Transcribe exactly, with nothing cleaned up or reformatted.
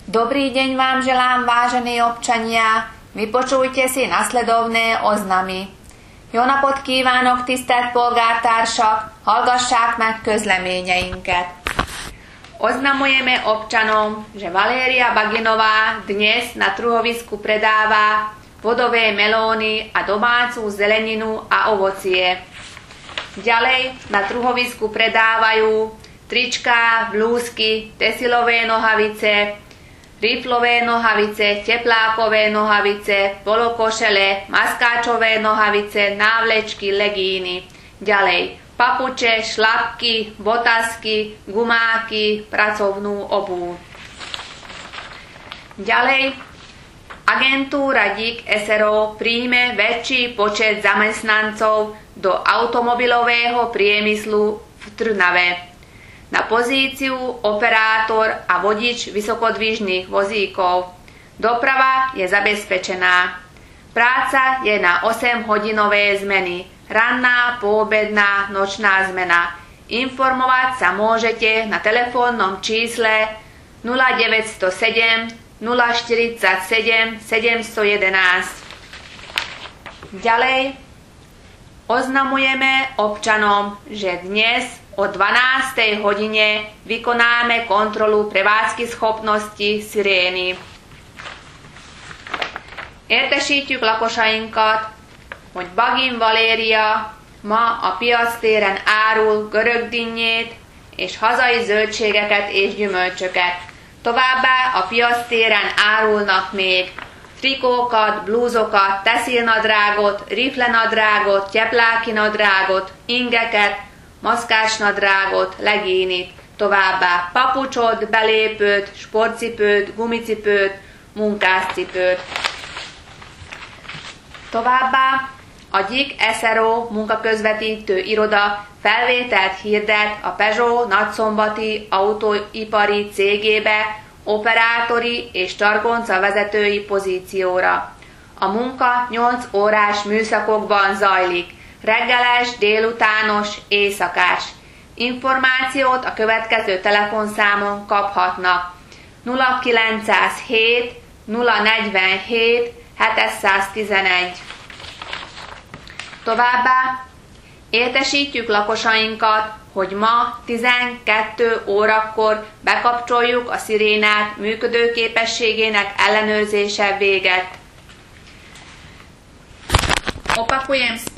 Dobrý deň vám želám, vážení občania. Vypočujte si nasledovné oznamy. Jó napot kívánok, tisztelt polgártársak! Hallgassák meg közleményeinket. Oznamujeme občanom, že Valéria Baginová dnes na trhovisku predáva vodové melóny a domácu zeleninu a ovocie. Ďalej na trhovisku predávajú tričká, blúzky, tesilové nohavice, riflové nohavice, teplákové nohavice, polokošele, maskáčové nohavice, návlečky, legíny. Ďalej papuče, šlapky, botasky, gumáky, pracovnú obuv. Ďalej agentúra dík es er o príjme väčší počet zamestnancov do automobilového priemyslu v Trnave na pozíciu operátor a vodič vysokodvižných vozíkov. Doprava je zabezpečená. Práca je na osemhodinové zmeny. Ranná, poobedná, nočná zmena. Informovať sa môžete na telefónnom čísle nula deväť nula sedem, nula štyridsaťsedem, sedemstojedenásť. Ďalej oznamujeme občanom, že dnes o dvanástej hodine vykonáme kontrolu prevádzky schopnosti szirény. Értesítjük lakosainkat, hogy Bagin Valéria ma a piactéren árul görögdinnyét és hazai zöldségeket és gyümölcsöket. Továbbá a piactéren árulnak még trikókat, blúzokat, teszilnadrágot, riflenadrágot, tyeplákinadrágot, ingeket, maszkásnadrágot, legínit, továbbá papucsot, belépőt, sportcipőt, gumicipőt, munkáscipőt. Továbbá a dík es er o munkaközvetítő iroda felvételt hirdet a Peugeot nagyszombati autóipari cégébe operátori és targonca vezetői pozícióra. A munka nyolc órás műszakokban zajlik, reggeles, délutános, éjszakás. Információt a következő telefonszámon kaphatnak: nulla kilencszázhét, nulla negyvenhét, hétszáztizenegy. Továbbá értesítjük lakosainkat, hogy ma tizenkét órakor bekapcsoljuk a szirénát működőképességének ellenőrzése véget. Opakujem